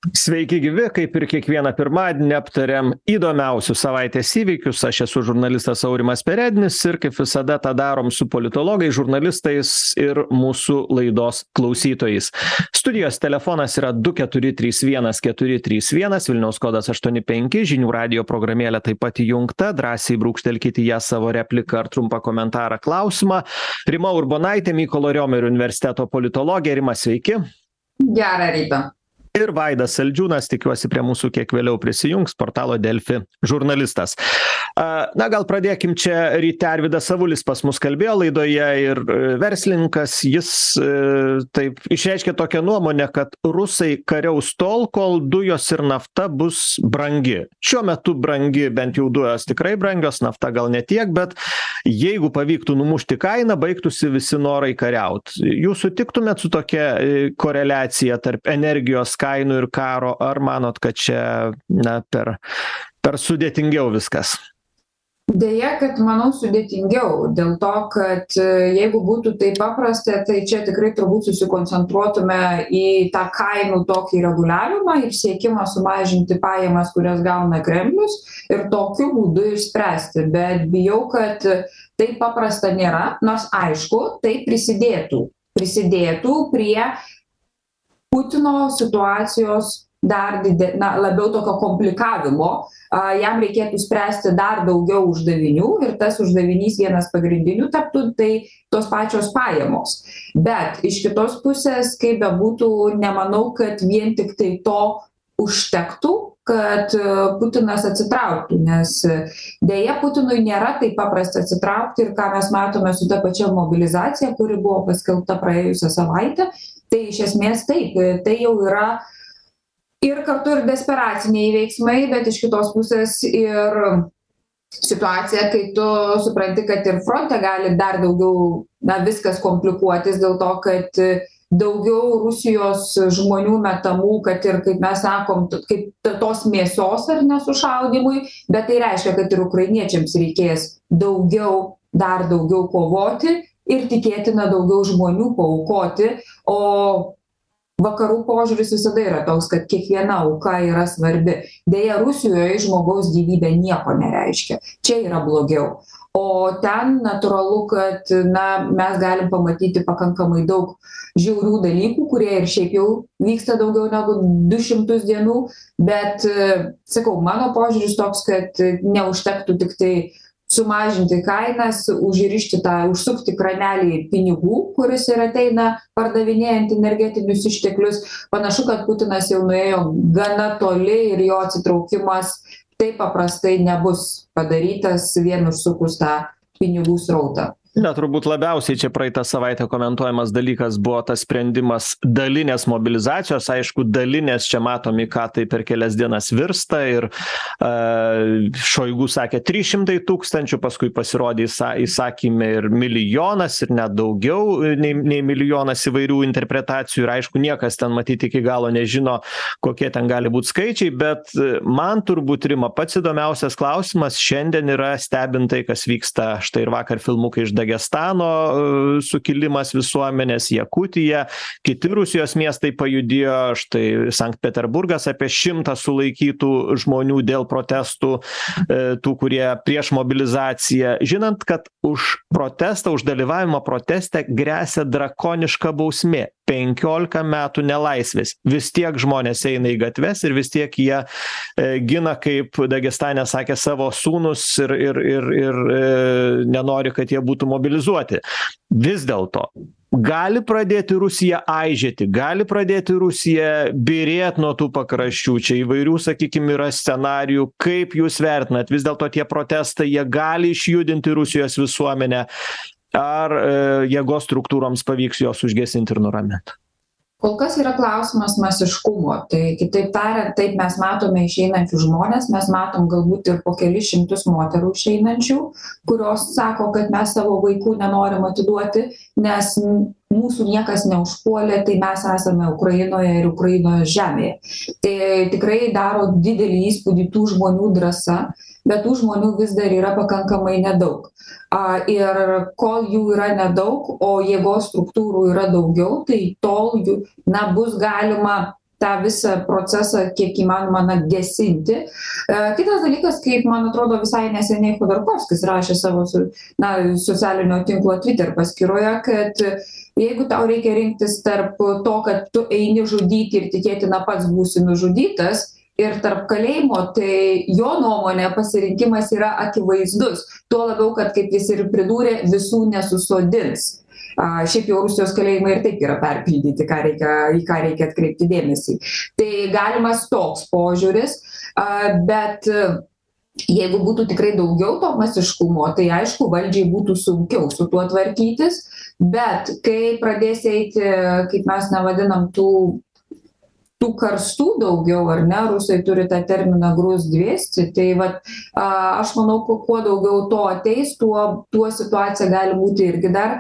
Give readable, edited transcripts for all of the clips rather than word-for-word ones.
Sveiki gyvi, kaip ir kiekvieną pirmadienį aptariam įdomiausius savaitės įvykius. Aš esu žurnalistas Aurimas Perednis ir kaip visada tą darom su politologais, žurnalistais ir mūsų laidos klausytojais. Studijos telefonas yra 2431 Vilniaus kodas 85, žinių radijo programėlė taip pat įjungta, drąsiai brūkštelkite ją savo repliką ar trumpą komentarą, klausimą. Rima Urbonaitė, Mykolo Riomerio universiteto politologė. Rima, sveiki. Gerą rytą. Ir Vaidas Saldžiūnas, tikiuosi prie mūsų kiek vėliau prisijungs, portalo Delfi žurnalistas. Na, gal pradėkim čia. Ryte Arvydas Avulis pas mus kalbėjo laidoje ir verslininkas, jis taip išreiškė tokią nuomonę, kad rusai kariaus tol, kol dujos ir nafta bus brangi. Šiuo metu brangi, bent jau dujos tikrai brangios, nafta gal ne tiek, bet jeigu pavyktų numušti kainą, baigtųsi visi norai kariaut. Jūs sutiktumėt su tokia koreliacija tarp energijos kainų ir karo, ar manot, kad čia per sudėtingiau viskas? Deja, kad manau sudėtingiau, dėl to, kad jeigu būtų taip paprasta, tai čia tikrai turbūt susikoncentruotume į tą kainų tokį reguliavimą ir siekimą sumažinti pajamas, kurias gauna Kremlius ir tokiu būdu išspręsti. Bet bijau, kad taip paprasta nėra, nors aišku, tai prisidėtų prie Putino situacijos dar labiau tokio komplikavimo, jam reikėtų spręsti dar daugiau uždavinių ir tas uždavinys vienas pagrindinių taptų, tai tos pačios pajamos. Bet iš kitos pusės, kaip bebūtų, nemanau, kad vien tik tai to užtektų, kad Putinas atsitrauktų, nes dėja Putinui nėra taip paprasta atsitraukti ir ką mes matome su ta pačia mobilizacija, kuri buvo paskelbta praėjusią savaitę, tai iš esmės taip, tai jau yra ir kartu ir desperaciniai veiksmai, bet iš kitos pusės ir situacija, kai tu supranti, kad ir fronte gali dar daugiau viskas komplikuotis dėl to, kad daugiau Rusijos žmonių metamų, kad ir, kaip mes sakom, kaip tos mėsos ar nesušaudimui, bet tai reiškia, kad ir ukrainiečiams reikės dar daugiau kovoti ir tikėtina daugiau žmonių paaukoti, o vakarų požiūris visada yra toks, kad kiekviena auka yra svarbi. Deja, Rusijoje žmogaus gyvybė nieko nereiškia. Čia yra blogiau. O ten natūralu, kad mes galim pamatyti pakankamai daug žiaurių dalykų, kurie ir šiaip jau vyksta daugiau negu 200 dienų, bet, sakau, mano požiūris toks, kad neužtektų tik tai sumažinti kainas, užsukti kranelį pinigų, kuris ir ateina pardavinėjant energetinius išteklius. Panašu, kad Putinas jau nuėjo gana toli ir jo atsitraukimas taip paprastai nebus padarytas vien užsukus tą pinigų srautą. Turbūt labiausiai čia praeitą savaitę komentuojamas dalykas buvo tas sprendimas dalinės mobilizacijos. Aišku, dalinės čia matomi, ką tai per kelias dienas virsta ir Šoigu sakė 300 000, paskui pasirodė įsakymė ir milijonas ir net daugiau nei milijonas įvairių interpretacijų ir aišku, niekas ten matyti iki galo nežino, kokie ten gali būti skaičiai, bet man turbūt, Rima, pats įdomiausias klausimas šiandien yra stebintai, kas vyksta. Štai ir vakar filmukai iš Dagestano sukilimas visuomenės, Jakutija, kiti Rusijos miestai pajudėjo, štai Sankt Peterburgas apie 100 sulaikytų žmonių dėl protestų, tų, kurie prieš mobilizaciją. Žinant, kad už protestą, už dalyvavimą proteste gresia drakoniška bausmė. 15 metų nelaisvės. Vis tiek žmonės eina į gatves ir vis tiek jie gina, kaip Dagestane sakė, savo sūnus ir nenori, kad jie būtų mobilizuoti. Vis dėlto gali pradėti Rusija aižėti, gali pradėti Rusija byrėti nuo tų pakraščių. Čia įvairių, sakykime, yra scenarijų. Kaip jūs vertinat? Vis dėlto tie protestai, jie gali išjudinti Rusijos visuomenę. Ar jėgos struktūroms pavyks jos užgesinti ir nuraminti? Kol kas yra klausimas masiškumo. Tai kitaip tariant, taip mes matome išeinančių žmonės, mes matom galbūt ir po kelis šimtus moterų išeinančių, kurios sako, kad mes savo vaikų nenorim atiduoti, nes mūsų niekas neužpuolė, tai mes esame Ukrainoje ir Ukrainos žemėje. Tai tikrai daro didelį įspūdį tų žmonių drąsa, bet tų žmonių vis dar yra pakankamai nedaug. Ir kol jų yra nedaug, o jėgos struktūrų yra daugiau, tai tol jų, bus galima tą visą procesą kiek įmanoma gesinti. Kitas dalykas, kaip man atrodo visai neseniai Khodorkovskis rašė savo socialinio tinklo Twitter paskyroje, kad jeigu tau reikia rinktis tarp to, kad tu eini žudyti ir tikėtina pats būsi nužudytas, ir tarp kalėjimo, tai jo nuomonė pasirinkimas yra akivaizdus. Tuo labiau, kad, kaip jis ir pridūrė, visų nesusodins. Šiaip jau Rusijos kalėjimai ir taip yra perpildyti, į ką reikia atkreipti dėmesį. Tai galimas toks požiūris, bet jeigu būtų tikrai daugiau to masiškumo, tai aišku, valdžiai būtų sunkiau su tuo tvarkytis, bet kai pradės eiti, kaip mes nevadinam, tų karstų daugiau, ar ne, rusai turi tą terminą grūz 200, tai aš manau, kuo daugiau to ateis, tuo situacija gali būti irgi dar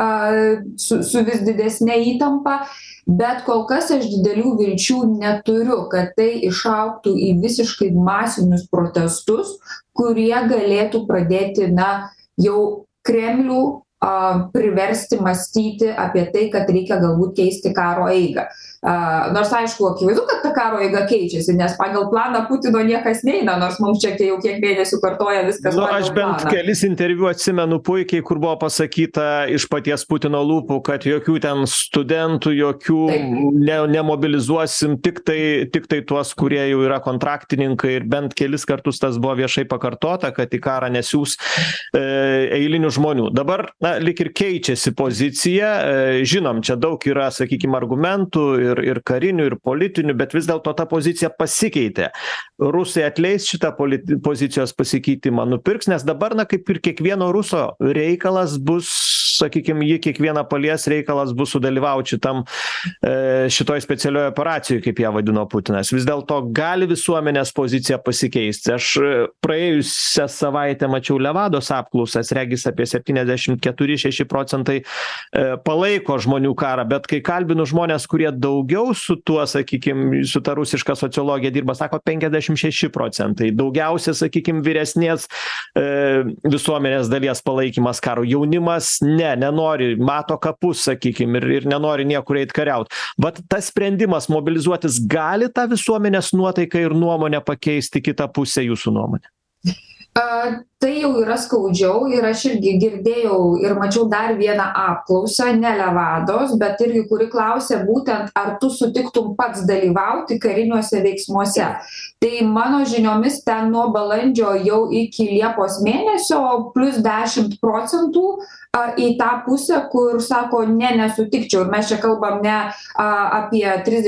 su vis didesnė įtampa, bet kol kas aš didelių vilčių neturiu, kad tai išaugtų į visiškai masinius protestus, kurie galėtų pradėti, jau Kremlių priversti mąstyti apie tai, kad reikia galbūt keisti karo eigą. Nors aišku, akivaizdu, kad ta karo eiga keičiasi, nes pagal planą Putino niekas neina, nors mums čia jau kiek mėnesių kartoja viskas pagal planą. Aš bent kelis interviu atsimenu puikiai, kur buvo pasakyta iš paties Putino lūpų, kad jokių ten studentų, jokių nemobilizuosim, tik tai tuos, kurie jau yra kontraktininkai, ir bent kelis kartus tas buvo viešai pakartota, kad į karą nesiūs eilinių žmonių. Dabar lyg ir keičiasi pozicija, žinom, čia daug yra, sakykime, argumentų ir karinių, ir politinių, bet vis dėlto ta pozicija pasikeitė. Rusai atleis šitą pozicijos pasikeitimą, nupirks, nes dabar, kaip ir kiekvieno ruso reikalas bus, sakykime, jį kiekvieną palies reikalas bus sudalyvauti šitoj specialioje operacijoje, kaip ją vadino Putinas. Vis dėlto gali visuomenės pozicija pasikeisti. Aš praėjusią savaitę mačiau Levados apklausas, regis apie 74-6% palaiko žmonių karą, bet kai kalbinu žmonės, kurie daugiau su tuo, sakykime, su ta rusiška sociologija dirba, sako 56%. Daugiausia, sakykime, vyresnės visuomenės dalies palaikymas karo. Jaunimas nenori, mato kapus, sakykime, ir nenori niekur eit kariaut. Bet tas sprendimas mobilizuotis gali tą visuomenės nuotaiką ir nuomonę pakeisti kitą pusę, jūsų nuomonė? Tai jau yra skaudžiau ir aš irgi girdėjau ir mačiau dar vieną apklausą, ne Levados, bet irgi, kuri klausė būtent, ar tu sutiktum pats dalyvauti kariniuose veiksmuose. Tai mano žiniomis ten nuo balandžio jau iki Liepos mėnesio plus 10% į tą pusę, kur sako, nesutikčiau. Ir mes čia kalbam ne apie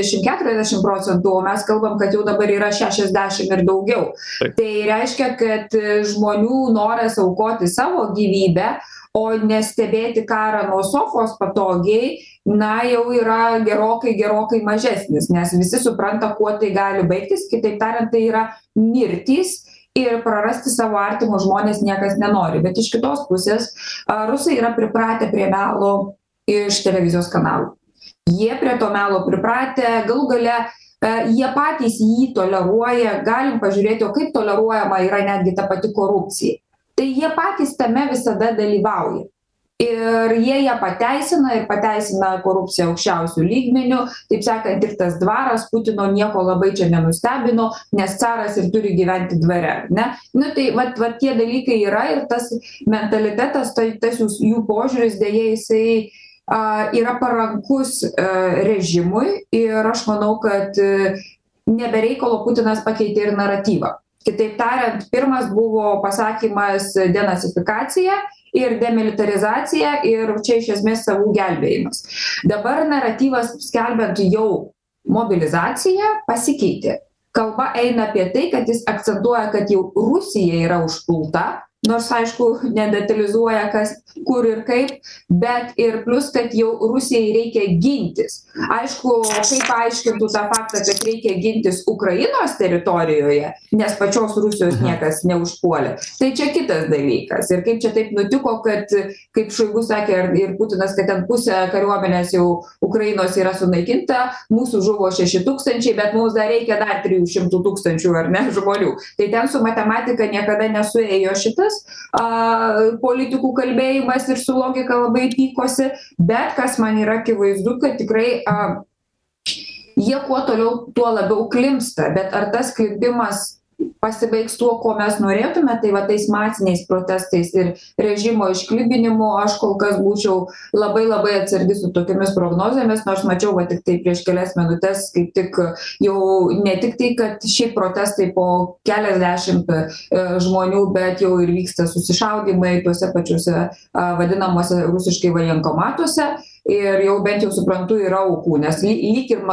30-40%, o mes kalbam, kad jau dabar yra 60 ir daugiau. Tai reiškia, kad žmonių noras aukoti savo gyvybę, o nestebėti karą nuo sofos patogiai, jau yra gerokai mažesnis, nes visi supranta, kuo tai gali baigtis. Kitaip tariant, tai yra mirtys ir prarasti savo artimus žmonės niekas nenori. Bet iš kitos pusės rusai yra pripratę prie melo iš televizijos kanalų. Jie prie to melo pripratę, galų gale jie patys jį toleruoja, galim pažiūrėti, o kaip toleruojama yra netgi ta pati korupcija. Tai jie patys tame visada dalyvauja. Ir jie ją pateisina korupciją aukščiausių lygmenių, taip sakant, ir tas dvaras Putino nieko labai čia nenustebino, nes caras ir turi gyventi dvare, ne? Tai vat tie dalykai yra ir tas mentalitetas, tas jų požiūris, dėja jisai yra parankus režimui ir aš manau, kad nebereikalo Putinas pakeitė ir naratyvą. Kitaip tariant, pirmas buvo pasakymas denacifikacija ir demilitarizacija ir čia iš esmės savų gelbėjimas. Dabar naratyvas skelbiant jau mobilizaciją pasikeitė. Kalba eina apie tai, kad jis akcentuoja, kad jau Rusija yra užpulta, nors aišku nedetalizuoja kas, kur ir kaip, bet ir plus, kad jau Rusijai reikia gintis. Aišku, kaip paaiškintų tą faktą, kad reikia gintis Ukrainos teritorijoje, nes pačios Rusijos niekas neužpuolė. Tai čia kitas dalykas. Ir kaip čia taip nutiko, kad, kaip Šoigu sakė ir Putinas, kad ten pusė kariuomenės jau Ukrainos yra sunaikinta, mūsų žuvo 6,000, bet mums dar reikia dar 300,000 ar ne žmonių. Tai ten su matematika niekada nesuėjo šitas politikų kalbėjimas ir su logika labai pykosi, bet kas man yra akivaizdu, kad tikrai jie kuo toliau, tuo labiau klimpsta. Bet ar tas klimpimas pasibaigs tuo, ko mes norėtume, tai va tais masiniais protestais ir režimo išklibinimu, aš kol kas būčiau labai labai atsargi su tokiamis prognozėmis, nors mačiau va tik tai prieš kelias minutės, kaip tik jau ne tik tai, kad šiaip protestai po keliasdešimt žmonių, bet jau ir vyksta susišaudymai tuose pačiuose vadinamuose rusiškai vajenkomatuose. Ir jau bent jau suprantu yra aukų, nes lyg ir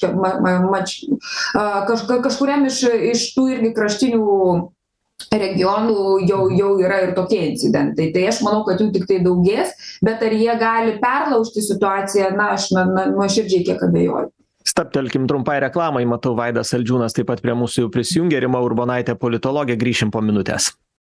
kažkuriam iš tų irgi kraštinių regionų jau yra ir tokie incidentai. Tai aš manau, kad jų tik tai daugės, bet ar jie gali perlaužti situaciją, aš nuoširdžiai kiek abejoju. Stabtelkim trumpai reklamai, matau Vaidas Saldžiūnas taip pat prie mūsų jau prisijungė, Rima Urbonaitė politologė, grįšim po minutės.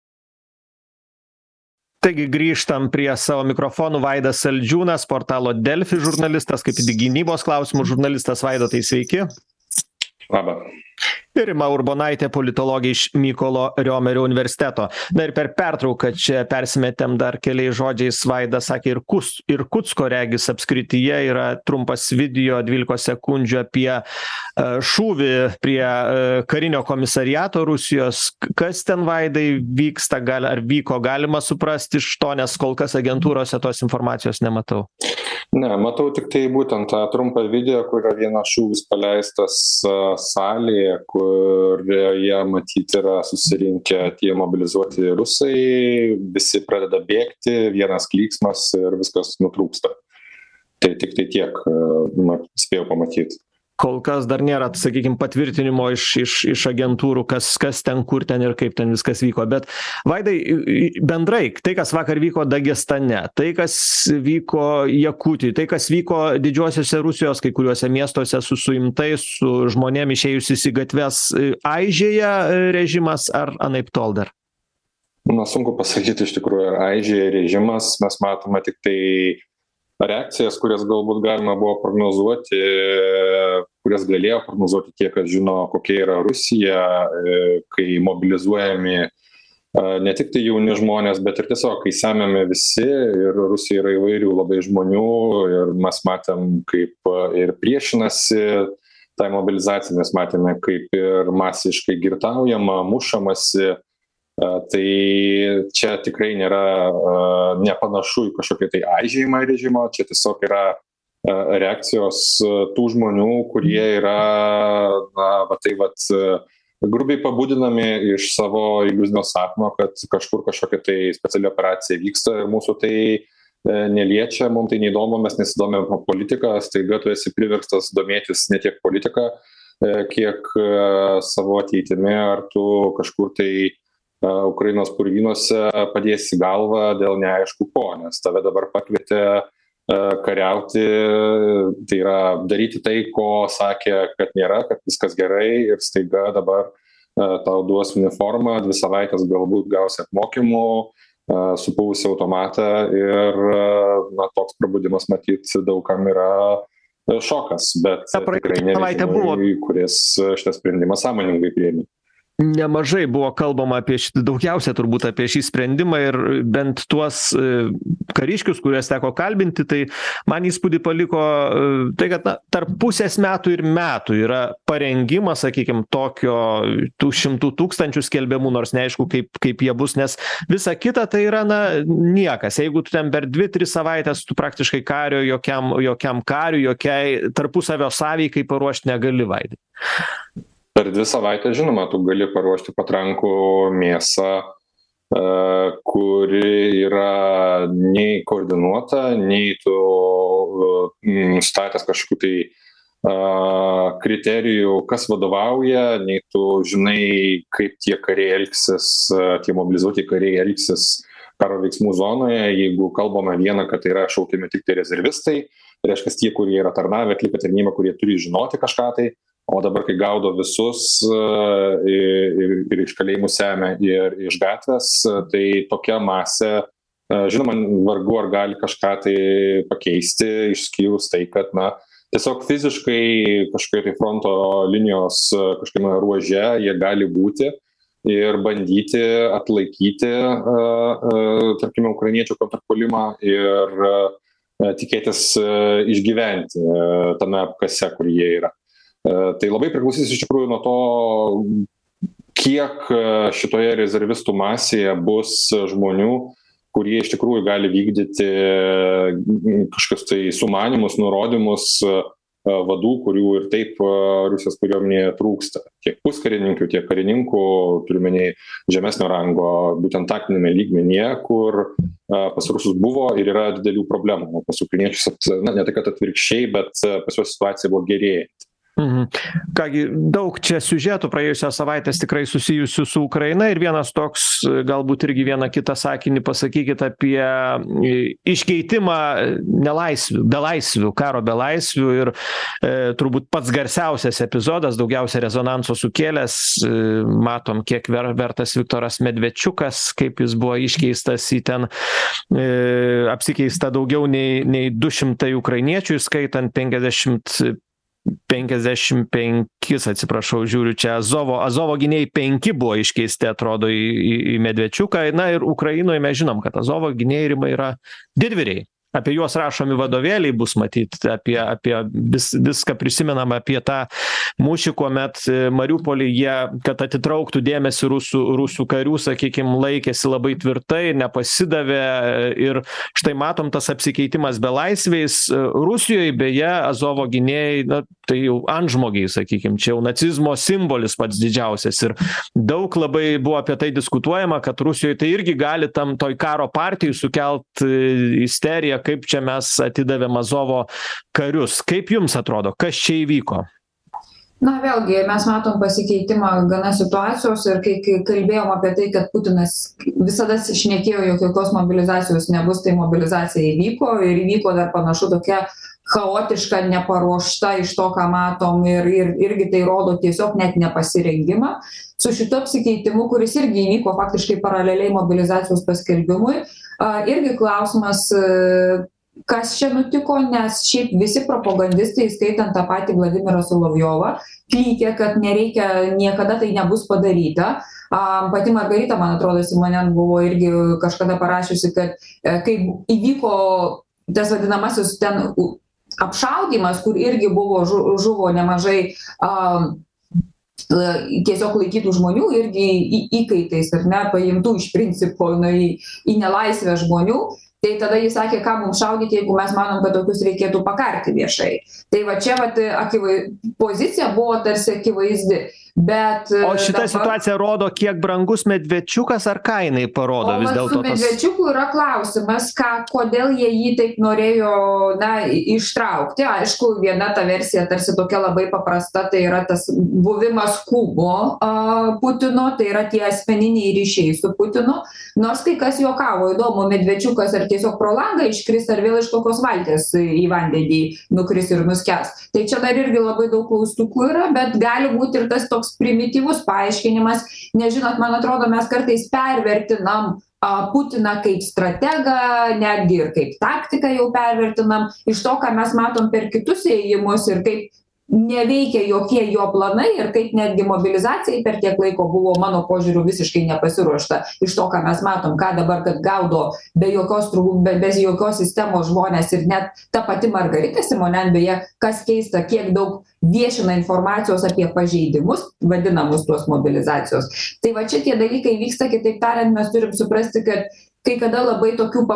Taigi grįžtam prie savo mikrofonų. Vaidas Saldžiūnas, portalo Delfi žurnalistas, kaip gynybos klausimų žurnalistas. Vaidotai, sveiki. Labą. Ir Rima Urbonaitė, politologė iš Mykolo Riomerio universiteto. Na ir per pertrauką čia persimetėm dar keliais žodžiais. Vaidas sakė, ir Kutsko regis apskrityje yra trumpas video 12 sekundžių apie šūvį prie karinio komisariato Rusijos. Kas ten, Vaidai, vyksta, ar vyko, galima suprasti iš to, nes kol kas agentūrose tos informacijos nematau. Ne, matau tik tai būtent tą trumpą video, kur yra vienas šūvis paleistas salėje, kurioje matyti yra susirinkę tie mobilizuoti rusai, visi pradeda bėgti, vienas klyksmas ir viskas nutrūksta. Tai tik tai tiek spėjau pamatyti. Kol kas dar nėra, sakykime, patvirtinimo iš agentūrų, kas ten, kur ten ir kaip ten viskas vyko. Bet, Vaidai, bendrai, tai, kas vakar vyko Dagestane, tai, kas vyko Jakutijoj, tai, kas vyko didžiuosiuose Rusijos kai kuriuose miestuose su suimtais, su žmonėm išėjusiais į gatves, aižėja režimas ar anaiptol dar? Sunku pasakyti iš tikrųjų, ar aižėja režimas, mes matome tik tai reakcijas, kurias galbūt galima buvo prognozuoti, kurias galėjo prognozuoti tie, kas žino, kokia yra Rusija, kai mobilizuojami ne tik tai jauni žmonės, bet ir tiesiog, kai semiami visi, ir Rusija yra įvairių labai žmonių, ir mes matėm, kaip ir priešinasi tai mobilizacijai, mes matėme, kaip ir masiškai girtaujama, mušamasi. Tai čia tikrai nėra nepanašu į kažkokį tai aižėjimą režimo, čia tiesiog yra reakcijos tų žmonių, kurie yra grubiai pabudinami iš savo iliuzinio sapno, kad kažkur kažkokia tai speciali operacija vyksta ir mūsų tai neliečia, mums tai neįdomu, mes nesidomėm politiką, staiga tu esi priverstas domėtis ne tiek politiką, kiek savo ateitimi, ar tu kažkur tai Ukrainos purvynuose padėsi galvą dėl neaišku ko, nes tave dabar pakvietė kariauti, tai yra daryti tai, ko sakė, kad nėra, kad viskas gerai ir staiga dabar tau duos uniformą, 2 savaitės galbūt gausi apmokymų, supuvusi automatą ir toks prabudimas matyt daugam yra šokas, bet tikrai ne režimui, kuris šitą sprendimą sąmoningai priėmė. Nemažai buvo kalbama apie daugiausia turbūt apie šį sprendimą ir bent tuos kariškius, kuriuos teko kalbinti, tai man įspūdį paliko tai, kad tarp pusės metų ir metų yra parengimas, sakykime, tokio tų 100 000 skelbimų, nors neaišku, kaip jie bus, nes visa kita tai yra niekas. Jeigu tu ten per 2-3 savaitės tu praktiškai kario, jokiam kariui, jokiai tarpusavio sąveikai paruošti negali, Vaidai. Per 2 savaitės, žinoma, tu gali paruošti patrankų mėsą, kuri yra nei koordinuota, nei tu statęs kažkokių tai kriterijų, kas vadovauja, nei tu žinai, kaip tie kariai elgsis, tie mobilizuoti kariai elgsis karo veiksmų zonoje. Jeigu kalbame vieną, kad tai yra šaukiami tik tai rezervistai, tai reiškia tie, kurie yra tarnavę, atlikę tarnybą, kurie turi žinoti kažką tai. O dabar, kai gaudo visus ir iš kalėjimų semia ir iš gatvės, tai tokia masė, žinoma, vargu ar gali kažką tai pakeisti, išskyrus tai, kad, tiesiog fiziškai kažkokie tai fronto linijos kažkokiame ruože jie gali būti ir bandyti atlaikyti, tarkime, ukrainiečių kontrpuolimą ir tikėtis išgyventi tame apkase, kur jie yra. Tai labai priklausys iš tikrųjų nuo to, kiek šitoje rezervistų masėje bus žmonių, kurie iš tikrųjų gali vykdyti kažkokius tai sumanymus, nurodymus vadų, kurių ir taip Rusijos kariuomenėje trūksta. Tiek puskarininkių, tiek karininkų, turiuomenėj žemesnio rango, būtent taktinėme lygmenyje, kur pas rusus buvo ir yra didelių problemų. O pas ukrainiečius, ne tai kad atvirkščiai, bet pas juos situacija buvo gerėjanti. Kągi, daug čia siužetų praėjusios savaitės tikrai susijusių su Ukraina ir vienas toks, galbūt irgi vieną kitą sakinį pasakykit apie iškeitimą belaisvių, karo belaisvių ir turbūt pats garsiausias epizodas, daugiausia rezonanso sukėlęs, matom, kiek vertas Viktoras Medvečiukas, kaip jis buvo iškeistas į ten, apsikeista daugiau nei 200 ukrainiečių, įskaitant 55, atsiprašau, žiūriu čia, Azovo gynėjai 5 buvo iškeisti, atrodo, į Medvečiuką. Na ir Ukrainoje mes žinom, kad Azovo gynėjai yra didvyriai. Apie juos rašomi vadovėliai bus matyti, apie viską prisimenam, apie tą mūšį, kuomet Mariupolį jie, kad atitrauktų dėmesį rusų karių, sakykime, laikėsi labai tvirtai, nepasidavė ir štai matom tas apsikeitimas belaisviais. Rusijoje beje Azovo gynėjai, na, tai jau antžmogiai, sakykime, čia jau nacizmo simbolis pats didžiausias ir daug labai buvo apie tai diskutuojama, kad Rusijoje tai irgi gali tam toj karo partijai sukelt isteriją, kaip čia mes atidavėm Azovo karius. Kaip jums atrodo, kas čia įvyko? Na, vėlgi, mes matom pasikeitimą gana situacijos ir kai kalbėjom apie tai, kad Putinas visada šnekėjo, jog jokios mobilizacijos nebus, tai mobilizacija įvyko ir įvyko dar panašu tokia chaotiška, neparuošta iš to, ką matom ir irgi tai rodo tiesiog net nepasirengimą. Su šito apsikeitimu, kuris irgi įvyko faktiškai paraleliai mobilizacijos paskelbimui, irgi klausimas, kas čia nutiko, nes šiaip visi propagandistai, skaitant tą patį Vladimirą Solovjovą, klykė, kad nereikia, niekada tai nebus padaryta. Pati Margarita, man atrodo, Simonen buvo irgi kažkada parašiusi, kad kai įvyko tas vadinamasis ten apšaudymas, kur irgi buvo žuvo nemažai tiesiog laikytų žmonių, irgi įkaitais, ar ne, paimtų iš principo į nelaisvę žmonių, tai tada jis sakė, ką mums šaudyti, jeigu mes manom, kad tokius reikėtų pakarti viešai. Tai va čia pozicija buvo tarsi akivaizdi. Bet o šita situacija rodo, kiek brangus Medvečiukas, ar ką jinai parodo vis dėlto? Su Medvečiuku yra klausimas, kodėl jie jį taip norėjo ištraukti. Aišku, viena ta versija tarsi tokia labai paprasta, tai yra tas buvimas kubo Putino, tai yra tie asmeniniai ryšiai su Putinu. Nors kai kas juokavo, įdomu, Medvečiukas ar tiesiog pro langą iškris, ar vėl iš kokios valties į vandenį nukris ir nuskęs. Tai čia dar irgi labai daug klaustukų yra, bet gali būti ir tas toks primityvus paaiškinimas, nežinot, man atrodo, mes kartais pervertinam Putiną kaip strategą, netgi ir kaip taktiką jau pervertinam, iš to, ką mes matom per kitus ėjimus ir kaip neveikia jokie jo planai ir kaip netgi mobilizacijai per tiek laiko buvo, mano požiūriu, visiškai nepasiruošta. Iš to, ką mes matom, ką dabar, kad gaudo be jokios sistemos žmonės ir net ta pati Margarita Simonen, beje, kas keista, kiek daug viešina informacijos apie pažeidimus, vadinamus tuos mobilizacijos. Tai va čia tie dalykai vyksta, kitaip tariant, mes turim suprasti, kad kai kada labai tokių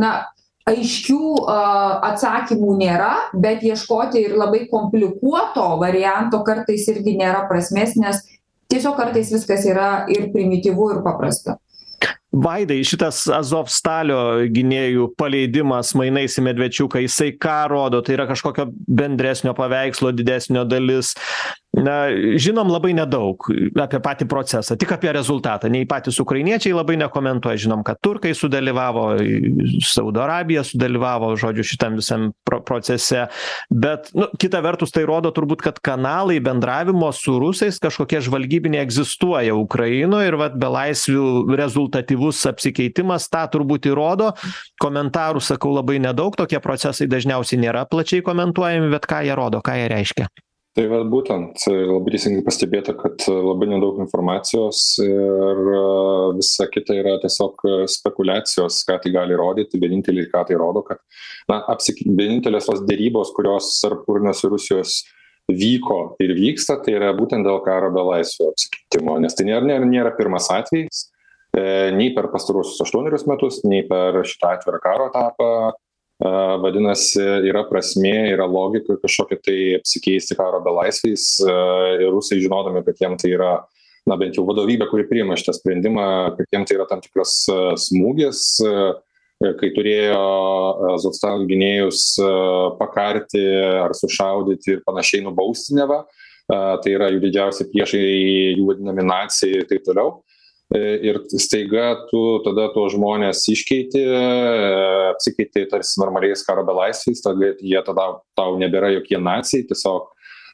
aiškių atsakymų nėra, bet ieškoti ir labai komplikuoto varianto kartais irgi nėra prasmės, nes tiesiog kartais viskas yra ir primityvu, ir paprasta. Vaidai, šitas Azovstalio gynėjų paleidimas mainais į Medvečiuką, jisai ką rodo? Tai yra kažkokio bendresnio paveikslo, didesnio dalis? Na, žinom labai nedaug apie patį procesą, tik apie rezultatą. Nei patys ukrainiečiai labai nekomentuoja. Žinom, kad turkai sudalyvavo, Saudo Arabija sudalyvavo, žodžiu, šitam visam procese. Bet, kita vertus, tai rodo turbūt, kad kanalai bendravimo su rusais kažkokie žvalgybiniai egzistuoja Ukrainoje ir belaisvių rezultatyvus apsikeitimas tą turbūt įrodo. Komentarų, sakau, labai nedaug. Tokie procesai dažniausiai nėra plačiai komentuojami, bet ką jie rodo, ką jie reiškia? Tai būtent labai teisingai pastebėta, kad labai nedaug informacijos ir visa kita yra tiesiog spekulacijos, ką tai gali rodyti. Vieninteliai, ką tai rodo, kad vienintelės tos dėrybos, kurios tarp Ukrainos ir Rusijos vyko ir vyksta, tai yra būtent dėl karo belaisvių apsikeitimo, nes tai nėra pirmas atvejis, nei per pastaruosius 8 metus, nei per šitą atvirą karo etapą. Vadinasi, yra prasmė, yra logika kažkokia tai apsikeisti karo belaisviais ir rusai žinodami, kad jiem tai yra, na bent jau vadovybė, kuri priima šitą sprendimą, kad jiem tai yra tam tikras smūgis, kai turėjo Azovstal gynėjus pakarti ar sušaudyti ir panašiai nubausti neva, tai yra jų didžiausi priešai, jų vadinami nacijai ir taip toliau. Ir staiga tu tada tuos žmonės iškeiti, apsikeiti tarsi normaliais karo belaisviais, tada jie tada tau nebėra jokie nacijai, tiesiog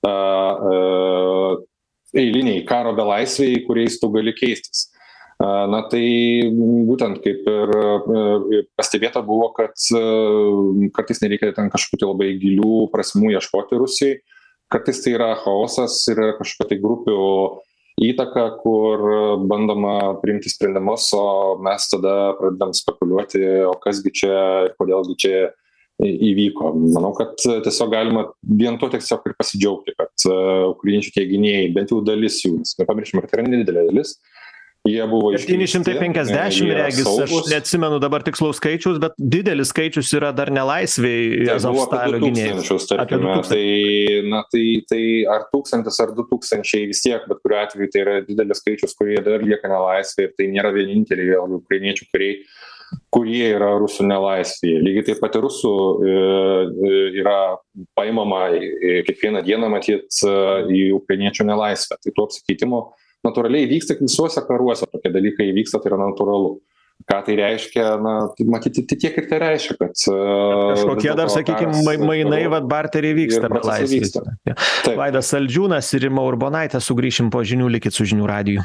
eiliniai karo belaisviai, kuriais tu gali keistis. Na tai būtent kaip ir pastebėta buvo, kad kartais nereikia ten kažkokių tai labai gilių prasmų ieškoti Rusijai, kartais tai yra chaosas ir kažkokia tai grupių įtaka, kur bandoma priimti sprendimus, o mes tada pradedam spekuliuoti, o kasgi čia ir kodėlgi čia įvyko. Manau, kad tiesiog galima vien to tiesiog ir pasidžiaugti, kad ukrainiečių tie gynėjai, bent jau dalis jų, nepamirškime, kad yra nedidelė dalis, jie buvo 750 regis, aš neatsimenu dabar tikslaus skaičiaus, bet didelis skaičius yra dar nelaisviai Azovstalio gynėjų. Apie 2000. Tai ar 1000 ar 2000 vis tiek, bet kuriuo atveju tai yra didelis skaičius, kurie dar lieka nelaisviai ir tai nėra vieninteliai vėlgi ukrainiečių kariai, kurie yra rusų nelaisvėje. Lygiai taip pat ir rusų yra paimama kiekvieną dieną matyt į ukrainiečių nelaisvę. Tai tuo apsikeitimu natūraliai vyksta visuose karuose, tokie dalykai vyksta, tai yra natūralu. Ką tai reiškia, na, matyti tiek ir tai reiškia, kad kažkokie dar, sakykime, mainai, barteriai vyksta belaisviais. Vaidas Saldžiūnas ir Rima Urbonaitė, sugrįšim po žinių, likit su žinių radiju.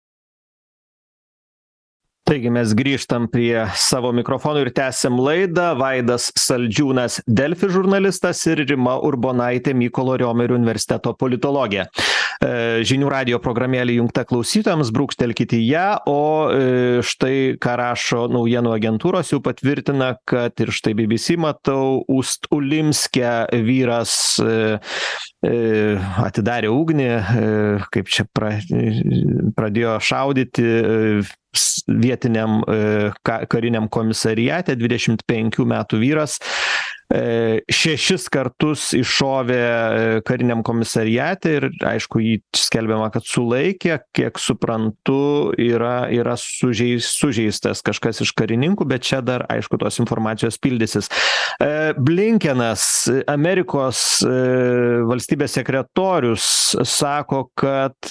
Taigi mes grįžtam prie savo mikrofonų ir tęsiam laidą. Vaidas Saldžiūnas, Delfi žurnalistas, ir Rima Urbonaitė, Mykolo Riomerio universiteto politologė. Žinių radijo programėlė jungta klausytojams, brūkštelkite į ją, o štai ką rašo naujienų agentūros, jau patvirtina, kad ir štai BBC matau, Ust-Ulimske vyras atidarė ugnį, kaip čia pradėjo šaudyti vietiniam kariniam komisariate, 25 metų vyras. 6 kartus iššovė kariniam komisariate ir, aišku, jį skelbiama, kad sulaikė, kiek suprantu, yra sužeistas kažkas iš karininkų, bet čia dar, aišku, tos informacijos pildysis. Blinkenas, Amerikos valstybės sekretorius, sako, kad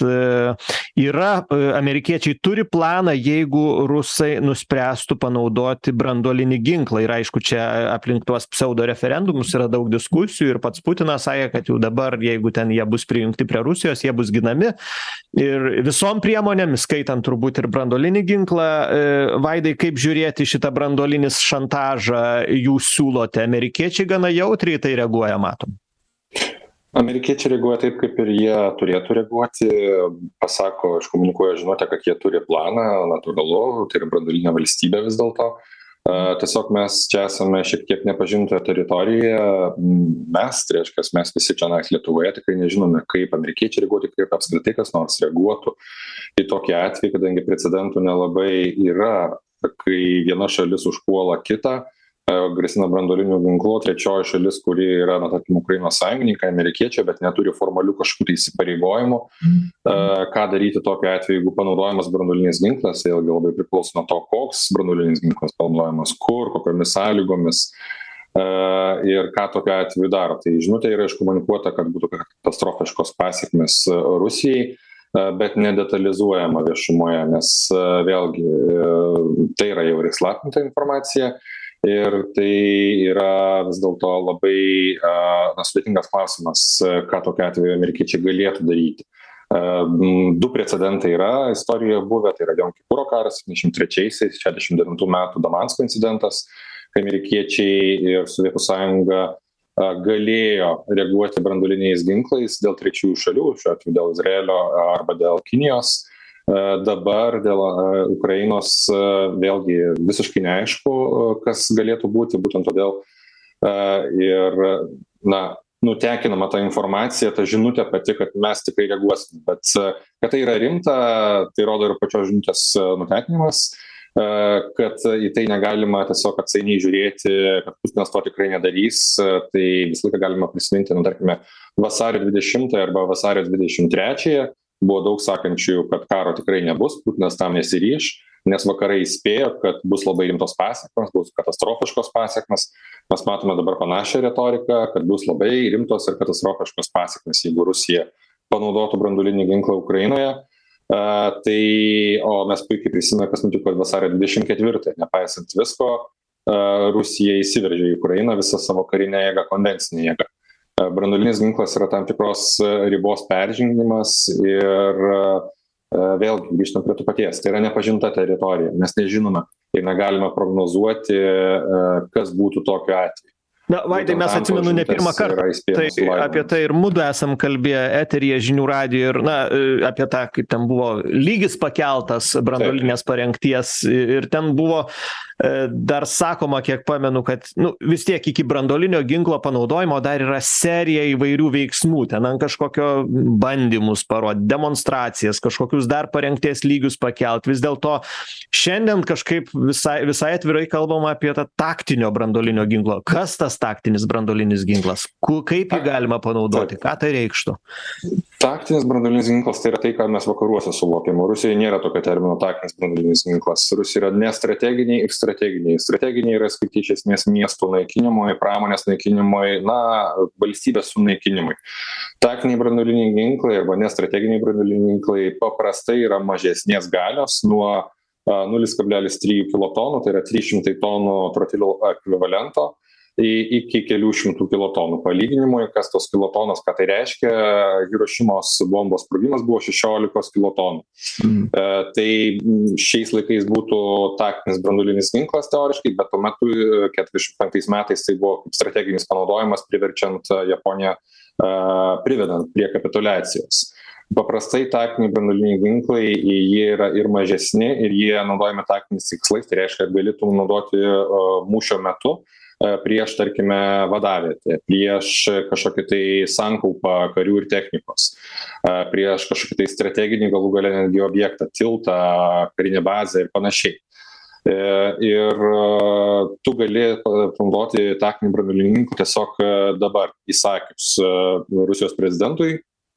amerikiečiai turi planą, jeigu rusai nuspręstų panaudoti branduolinį ginklą. Ir, aišku, čia aplink tuos pseudo referendumus yra daug diskusijų ir pats Putinas sakė, kad jau dabar, jeigu ten jie bus prijungti prie Rusijos, jie bus ginami ir visom priemonėmis, skaitant turbūt ir branduolinį ginklą. Vaidai, kaip žiūrėti šitą branduolinis šantažą jūs siūlote? Amerikiečiai gana jautriai tai reaguoja, matom. Amerikiečiai reaguoja taip, kaip ir jie turėtų reaguoti, pasako, iškomunikuoja žinutę, kad jie turi planą, natūralu, tai yra branduolinė valstybė vis dėlto. Tiesiog mes čia esame šiek tiek nepažintoje teritorijoje, mes visi čia Lietuvoje tikrai nežinome, kaip amerikiečiai reaguotų, kaip apskritai kas nors reaguotų į tokį atvejį, kadangi precedentų nelabai yra, kai viena šalis užpuola kitą, grasina branduoliniu ginklu, trečioji šalis, kuri yra, tarkim, Ukrainos sąjungininkai, amerikiečiai, bet neturi formalių kažkokių tai įsipareigojimų. Ką daryti tokiu atveju, jeigu panaudojamas branduolinis ginklas, vėlgi labai priklauso nuo to, koks branduolinis ginklas panaudojamas, kur, kokiamis sąlygomis ir ką tokiu atveju daro. Tai žinutė yra iškomunikuota, kad būtų katastrofiškos pasekmės Rusijai, bet nedetalizuojama viešumoje, nes vėlgi tai yra jau ir įslaptinta informacija. Ir tai yra vis dėlto labai sudėtingas klausimas, ką tokiu atveju amerikiečiai galėtų daryti. 2 precedentai yra istorijoje buvę, tai yra Jom Kipuro karas 73-aisiais, 69 metų Damansko incidentas, kai amerikiečiai ir Sovietų sąjunga galėjo reaguoti branduoliniais ginklais dėl trečiųjų šalių, šiuo atveju dėl Izraelio arba dėl Kinijos. Dabar dėl Ukrainos vėlgi visiškai neaišku, kas galėtų būti, būtent todėl ir, nutekinama ta informacija, ta žinutė pati, kad mes tikrai reaguosime. Bet kad tai yra rimta, tai rodo ir pačios žinutės nutekinimas, kad į tai negalima tiesiog atsainiai žiūrėti, kad Putinas to tikrai nedarys. Tai visą laiką galima prisiminti, tarkime, vasario 20 arba vasario 23 buvo daug sakančių, kad karo tikrai nebus, Putinas tam nesiryš, nes vakarai įspėjo, kad bus labai rimtos pasiekmes, bus katastrofiškos pasiekmes. Mes matome dabar panašią retoriką, kad bus labai rimtos ir katastrofiškos pasiekmes, jeigu Rusija panaudotų branduolinį ginklą Ukrainoje. O mes puikiai prisimename, kas nutiko vasario 24. Nepaisant visko, Rusija įsiveržė į Ukrainą visą savo karinę jėgą, konvencinę jėgą. Branduolinis ginklas yra tam tikros ribos peržengimas ir vėlgi grįžtam prie to paties. Tai yra nepažinta teritorija. Mes nežinome ir negalime prognozuoti, kas būtų tokiu atveju. Na, Vaidai, mes atsimenu ne pirmą kartą. Tai apie tai ir mudu esam kalbėję eteryje žinių radijo ir, apie tą, kaip ten buvo lygis pakeltas branduolinės parengties ir ten buvo dar sakoma, kiek pamenu, kad vis tiek iki branduolinio ginklo panaudojimo dar yra serija įvairių veiksmų, ten ant kažkokio bandymus parodyti, demonstracijas, kažkokius dar parengties lygius pakelt. Vis dėlto šiandien kažkaip visai atvirai kalbama apie tą taktinio branduolinio ginklo. Kas tas taktinis branduolinis ginklas? Kaip jį galima panaudoti? Ką tai reikštų? Taktinis branduolinis ginklas tai yra tai, ką mes vakaruose suvokiame. Rusijoje nėra tokio termino taktinis branduolinis ginklas. Rusija yra nestrateginiai ir strateginiai. Strateginiai yra skirti iš esmės miestų naikinimui, pramonės naikinimui, valstybės sunaikinimui. Taktiniai branduoliniai ginklai arba nestrateginiai branduoliniai ginklai paprastai yra mažesnės galios nuo 0,3 kilotonų, tai yra 300 tonų trotilio ekvivalento, iki kelių šimtų kilotonų. Palyginimui, kas tos kilotonas, ką tai reiškia, Hirošimos bombos sprogimas buvo 16 kilotonų. Tai šiais laikais būtų taktinis branduolinis ginklas teoriškai, bet tuo metu 45 metais tai buvo kaip strateginis panaudojimas, priverčiant Japoniją, privedant prie kapituliacijos. Paprastai taktiniai branduoliniai ginklai, jie yra ir mažesni, ir jie naudojami taktiniais tikslais, tai reiškia, kad galėtų naudoti mūšio metu prieš, tarkime, vadavietę, prieš kažkokį tai sankaupą karių ir technikos, prieš kažkokį tai strateginį galų gale netgi objektą, tiltą, karinę bazę ir panašiai. Ir tu gali naudoti taktinį branduolinį ginklą tiesiog dabar įsakius Rusijos prezidentui.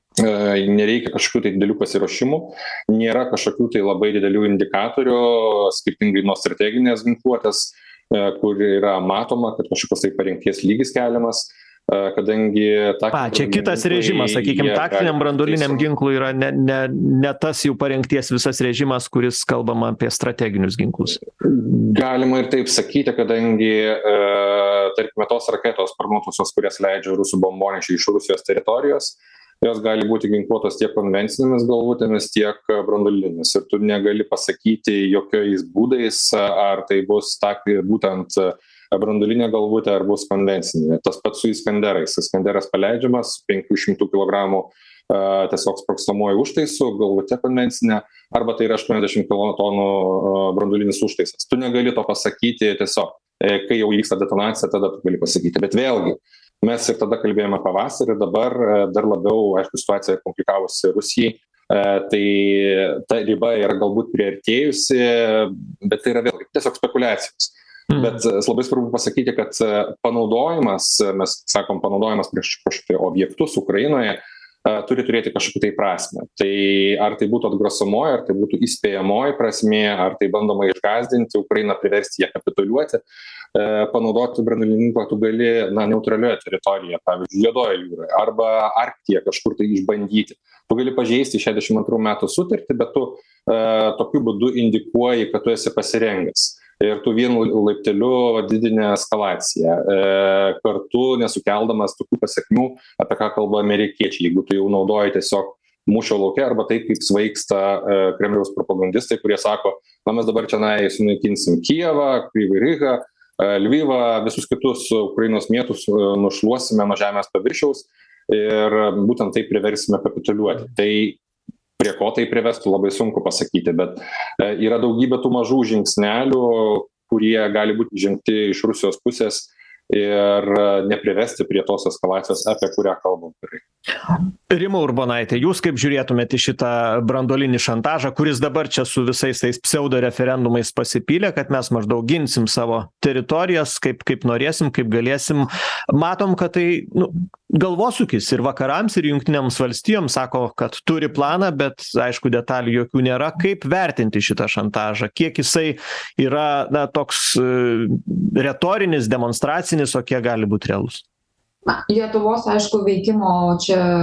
Nereikia kažkokių tai didelių pasiruošimų, nėra kažkokių tai labai didelių indikatorių, skirtingai nuo strateginės ginkluotės, kur yra matoma, kad kažkokios tai parengties lygis keliamas, kadangi... Čia kitas režimas, sakykime, taktiniam branduoliniam ginklui yra ne tas jų parengties visas režimas, kuris kalbama apie strateginius ginklus. Galima ir taip sakyti, kadangi, tarkime, tos raketos sparnuotosios, kurias leidžia rusų bombonešiai iš Rusijos teritorijos, jos gali būti ginkluotos tiek konvencinėmis galvutėmis, tiek branduolinėmis. Ir tu negali pasakyti jokiais būdais, ar tai bus būtent branduolinė galvutė, ar bus konvencinė. Tas pats su Iskanderais. Iskanderas paleidžiamas 500 kg tiesiog sprogstamuoju užtaisu, galvutė konvencinė, arba tai yra 80 kilotonų branduolinis užtaisas. Tu negali to pasakyti tiesiog, kai jau vyksta detonacija, tada tu gali pasakyti. Bet vėlgi, mes ir tada kalbėjome pavasarį, dabar dar labiau, aišku, situacija komplikavosi Rusijai, tai ta riba yra galbūt priartėjusi, bet tai yra vėlgi tiesiog spekulacijos. Bet labai svarbu pasakyti, kad panaudojimas, mes sakom, panaudojimas prieš kažkokius objektus Ukrainoje turi turėti kažkokią tai prasme. Tai ar tai būtų atgrasomoji, ar tai būtų įspėjamoji prasmė, ar tai bandoma išgąsdinti Ukrainą, priversti ją kapituliuoti. Panaudoti branduolinį ginklą tu gali neutralioje teritorijoje, pavyzdžiui, Juodojoje jūroje arba Arktyje kažkur tai išbandyti. Tu gali pažeisti 62 metų sutartį, bet tu tokiu būdu indikuoji, kad tu esi pasirengęs. Ir tu vienu laipteliu didini eskalaciją, kartu nesukeldamas tokių pasekmių, apie ką kalba amerikiečiai, jeigu tu jau naudoji tiesiog mūšio lauke, arba taip, kaip svaigsta Kremliaus propagandistai, kurie sako, mes dabar čia sunaikinsim Kijevą, Kryvį Rygą, Lvivą, visus kitus Ukrainos miestus nušluosime nuo žemės paviršiaus ir būtent taip priversime kapituliuoti. Tai prie ko tai privestų, labai sunku pasakyti, bet yra daugybė tų mažų žingsnelių, kurie gali būti žengti iš Rusijos pusės ir neprivesti prie tos eskalacijos, apie kurią kalbam. Rima Urbonaitė, jūs kaip žiūrėtumėte į šitą branduolinį šantažą, kuris dabar čia su visais tais pseudo referendumais pasipylė, kad mes maždaug ginsim savo teritorijas, kaip norėsim, kaip galėsim. Matom, kad tai galvosūkis ir vakarams, ir Jungtinėms valstijoms sako, kad turi planą, bet aišku, detalių jokių nėra. Kaip vertinti šitą šantažą? Kiek jisai yra toks retorinis, demonstracinis, o kiek gali būti realus? Lietuvos, aišku, veikimo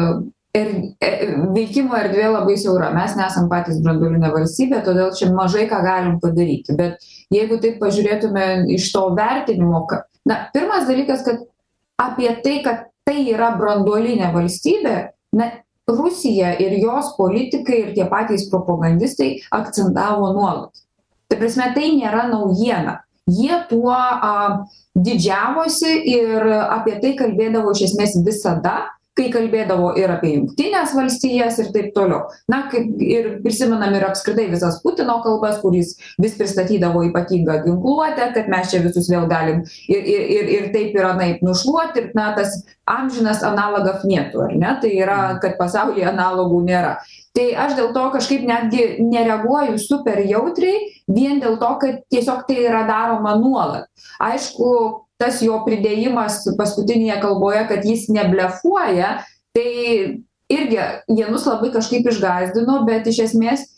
erdvė labai siaura. Mes nesam patys branduolinė valstybė, todėl čia mažai ką galim padaryti. Bet jeigu taip pažiūrėtume iš to vertinimo, pirmas dalykas, kad apie tai, kad tai yra branduolinė valstybė, Rusija ir jos politikai ir tie patys propagandistai akcentavo nuolat. Tai prasme, tai nėra naujiena. Jie tuo didžiavosi ir apie tai kalbėdavo iš esmės visada, kai kalbėdavo ir apie Jungtinės valstijas ir taip toliau. Kaip ir prisimenam ir apskritai visas Putino kalbas, kuris vis pristatydavo ypatingą ginkluotę, kad mes čia visus vėl galim ir taip ir anaip nušluoti, ir tas amžinas analogов nėtų, ar ne? Tai yra, kad pasaulyje analogų nėra. Tai aš dėl to kažkaip netgi nereaguoju super jautriai, vien dėl to, kad tiesiog tai yra daroma nuolat. Aišku, tas jo pridėjimas paskutinėje kalboje, kad jis neblefuoja, tai irgi vienus labai kažkaip išgąsdino, bet iš esmės,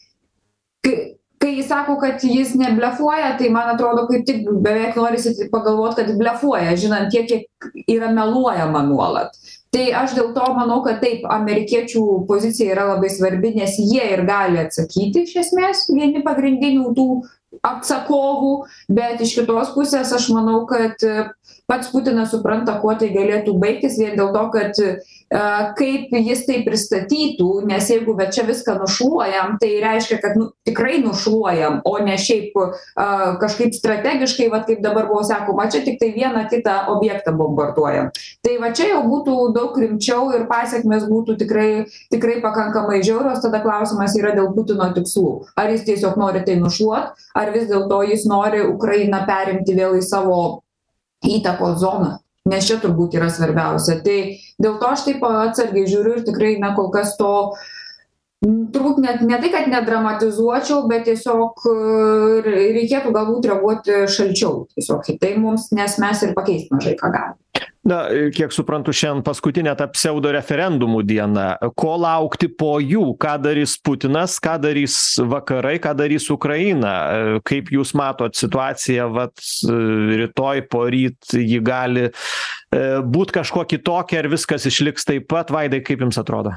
kai jis sako, kad jis neblefuoja, tai man atrodo, kaip tik beveik norisi pagalvoti, kad blefuoja, žinant tiek, kiek yra meluojama nuolat. Tai aš dėl to manau, kad taip, amerikiečių pozicija yra labai svarbi, nes jie ir gali atsakyti iš esmės, vieni pagrindinių tų atsakovų, bet iš kitos pusės aš manau, kad pats Putinas supranta, kuo tai galėtų baigtis, vien dėl to, kad kaip jis tai pristatytų, nes jeigu bet čia viską nušluojam, tai reiškia, kad tikrai nušluojam, o ne šiaip kažkaip strategiškai, kaip dabar buvo sakoma, čia tik tai vieną kitą objektą bombarduojam. Tai čia jau būtų daug rimčiau ir pasiekmes būtų tikrai pakankamai žiaurios, tada klausimas yra dėl Putino tikslų. Ar jis tiesiog nori tai nušluoti, ar vis dėlto jis nori Ukrainą perimti vėl į savo įtakos zoną, nes čia turbūt yra svarbiausia. Tai dėl to aš taip atsargiai žiūriu ir tikrai kol kas to turbūt ne tai, kad nedramatizuočiau, bet tiesiog reikėtų galbūt reaguoti šalčiau tiesiog į tai mums, nes mes ir pakeisti mažai ką galime. Kiek suprantu, šiandien paskutinė ta pseudo referendumų diena. Ko laukti po jų? Ką darys Putinas, ką darys vakarai, ką darys Ukraina? Kaip jūs matot situaciją, rytoj, poryt ji gali būti kažkuo kitokia, ar viskas išliks taip pat? Vaidai, kaip jums atrodo?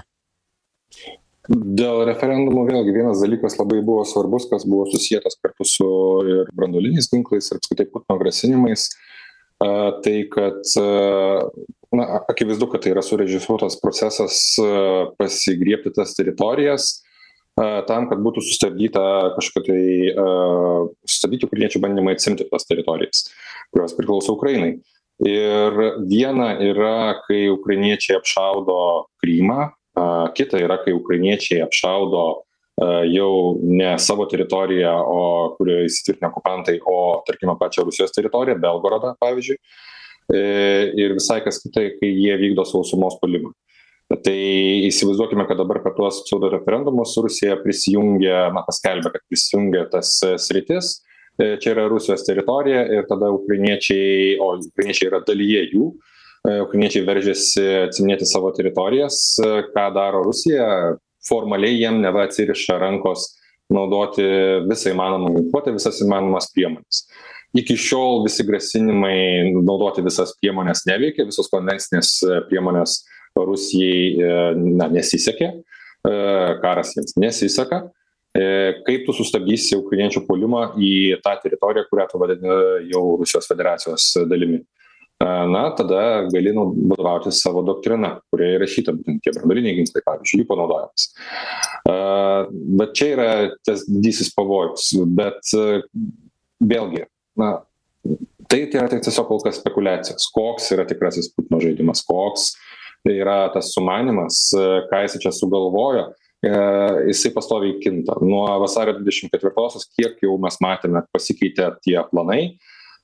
Dėl referendumų vėlgi vienas dalykas labai buvo svarbus, kas buvo susijęs kartu su ir branduoliniais ginklais ir apskritai Putino grasinimais. Tai, kad akivaizdu, kad tai yra surežisuotas procesas pasigriebti tas teritorijas tam, kad būtų sustabdyti ukrainiečių bandymai atsimti tas teritorijas, kurios priklauso Ukrainai. Ir viena yra, kai ukrainiečiai apšaudo Krymą, kita yra, kai ukrainiečiai apšaudo jau ne savo teritoriją, kurioje įsitvirtinę okupantai, o, tarkime, pačią Rusijos teritoriją, Belgorodą, pavyzdžiui, ir visai kas kitai, kai jie vykdo sausumos puolimą. Tai įsivaizduokime, kad dabar per tuos pseudo referendumus Rusija paskelbė, kad prisijungia tas sritis, čia yra Rusijos teritorija ir tada ukrainiečiai yra dalyje jų, ukrainiečiai veržiasi atsiminėti savo teritorijas, ką daro Rusija. Formaliai jiem neva atsiriša rankos naudoti visą įmanomą ginkluotę, visas įmanomas priemonės. Iki šiol visi grasinimai naudoti visas priemonės neveikia, visos konvencinės priemonės Rusijai nesisekė, karas jiems nesiseka. Kaip tu sustabdysi ukrainiečių puolimą į tą teritoriją, kurią tu vadini jau Rusijos federacijos dalimi? Tada gali vadovauti savo doktrina, kurioje įrašyta būtent tie branduoliniai ginklai, pavyzdžiui, jų panaudojimas. Bet čia yra tas didysis pavojus. Bet vėlgi, tai yra tiesiog kol kas spekulacijos. Koks yra tikrasis Putino žaidimas, koks yra tas sumanymas, ką jis čia sugalvojo, jisai pastoviai kinta. Nuo vasario 24-osios, kiek jau mes matėme, pasikeitė tie planai.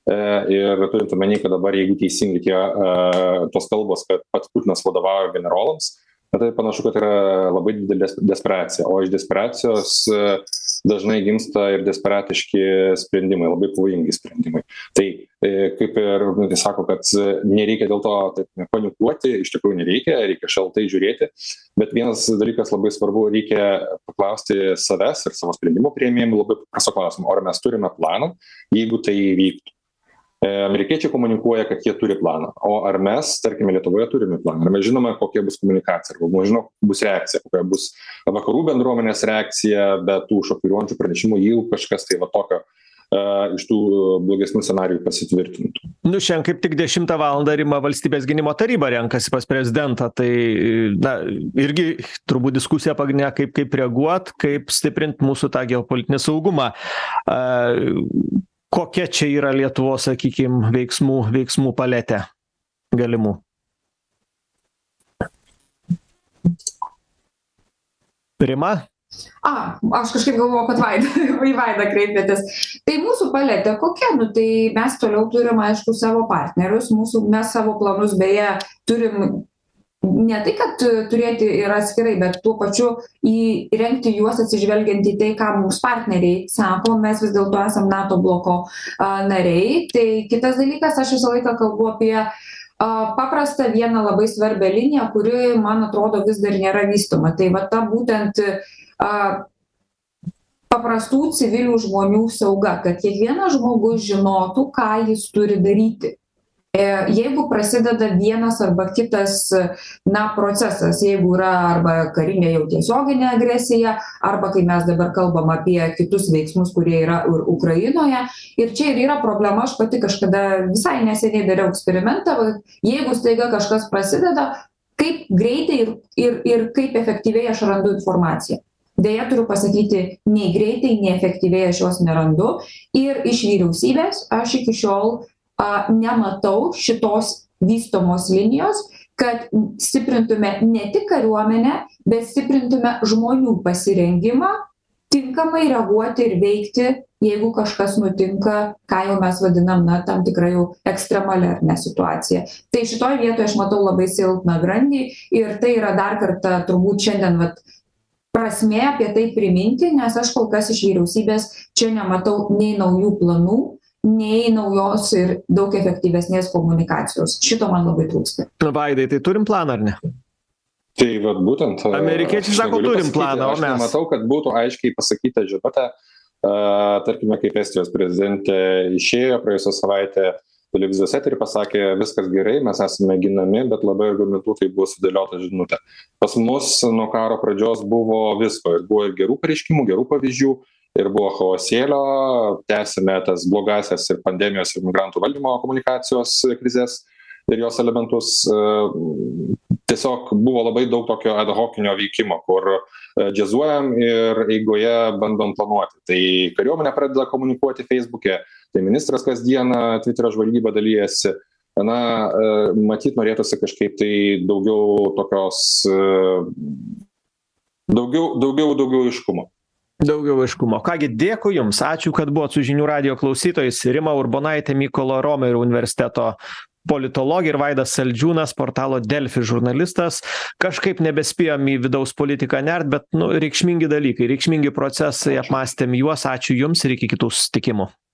Ir turint omeny, kad dabar, jeigu teisingai tos kalbos, kad pats Putinas vadovauja generolams, tai panašu, kad yra labai didelė desperacija. O iš desperacijos dažnai gimsta ir desperatiški sprendimai, labai pavojingi sprendimai. Tai kaip ir sako, kad nereikia dėl to panikuoti, iš tikrųjų reikia šaltai žiūrėti, bet vienas dalykas labai svarbu, reikia paklausti savęs ir savo sprendimų priėmėjų labai paprasto klausimo, ar mes turime planą, jeigu tai vyktų. Amerikiečiai komunikuoja, kad jie turi planą, o ar mes, tarkime, Lietuvoje turime planą, ar mes žinome, kokia bus komunikacija, ar mes žinome, bus reakcija, kokia bus vakarų bendruomenės reakcija, be tų šokiruojančių pranešimų, jeigu kažkas tai va tokio iš tų blogesnių scenarijų pasitvirtintų. Šiandien kaip tik 10 valandą Rima Valstybės gynimo taryba renkasi pas prezidentą, tai irgi turbūt diskusija pagrindinė, kaip reaguot, kaip stiprinti mūsų tą geopolitinį saugumą. Kokia čia yra Lietuvos, sakykime, veiksmų paletė galimų? Rima? Aš kažkaip galvoju, kad į Vaidą kreipėtės. Tai mūsų paletė kokia? Tai mes toliau turim, aišku, savo partnerius, mes savo planus beje turim ne tai, kad turėti ir atskirai, bet tuo pačiu įrengti juos atsižvelgiant į tai, ką mums partneriai sako, mes vis dėlto esam NATO bloko nariai. Tai kitas dalykas, aš visą laiką kalbu apie paprastą vieną labai svarbią liniją, kuri, man atrodo, vis dar nėra vystoma. Tai va ta būtent paprastų civilių žmonių sauga, kad kiekvienas žmogus žinotų, ką jis turi daryti. Jeigu prasideda vienas arba kitas procesas, jeigu yra arba karinė jau tiesioginė agresija, arba kai mes dabar kalbam apie kitus veiksmus, kurie yra Ukrainoje. Ir čia ir yra problema, aš pati kažkada visai neseniai dariau eksperimentą, jeigu staiga kažkas prasideda, kaip greitai ir kaip efektyviai aš randu informaciją. Deja, turiu pasakyti, nei greitai, nei efektyviai aš jos nerandu. Ir iš vyriausybės aš iki šiol nematau šitos vystomos linijos, kad stiprintume ne tik kariuomenę, bet stiprintume žmonių pasirengimą tinkamai reaguoti ir veikti, jeigu kažkas nutinka, ką jau mes vadinam, tam tikrai jau ekstremalia situacija. Tai šitoj vietoje aš matau labai silpną grandį ir tai yra dar kartą turbūt šiandien prasmė apie tai priminti, nes aš kol kas iš vyriausybės čia nematau nei naujų planų, nei naujos ir daug efektyvesnės komunikacijos. Šito man labai trūksta. Vaidai, tai turim planą ar ne? Tai būtent. Amerikiečiai sako, turim planą, o mes. Aš nematau, kad būtų aiškiai pasakyta žinutė, tarkime, kaip Estijos prezidentė išėjo praėjusią savaitę televizijos eterį, pasakė, viskas gerai, mes esame ginami, bet labai argumentuotai buvo sudėliota žinutė. Pas mus nuo karo pradžios buvo visko, buvo ir gerų pareiškimų, gerų pavyzdžių, ir buvo chaosėlio, tęsime tas blogasias ir pandemijos ir migrantų valdymo komunikacijos krizės ir jos elementus. Tiesiog buvo labai daug tokio ad hocinio veikimo, kur džiazuojam ir eigoje bandom planuoti. Tai kariuomenė pradeda komunikuoti Facebook'e, tai ministras kasdieną Twitterio žvalgybą dalyjasi. Matyt, norėtųsi kažkaip tai daugiau tokios, daugiau aiškumo. Daugiau aiškumo. Kągi, dėkui Jums, ačiū, kad buvot su Žinių radijo klausytojais. Rima Urbonaitė, Mykolo Romerio universiteto politologė ir Vaidas Saldžiūnas, portalo Delfi žurnalistas. Kažkaip nebespėjom į vidaus politiką nert, bet reikšmingi dalykai, reikšmingi procesai, apmąstėm juos. Ačiū Jums ir iki kitų susitikimų.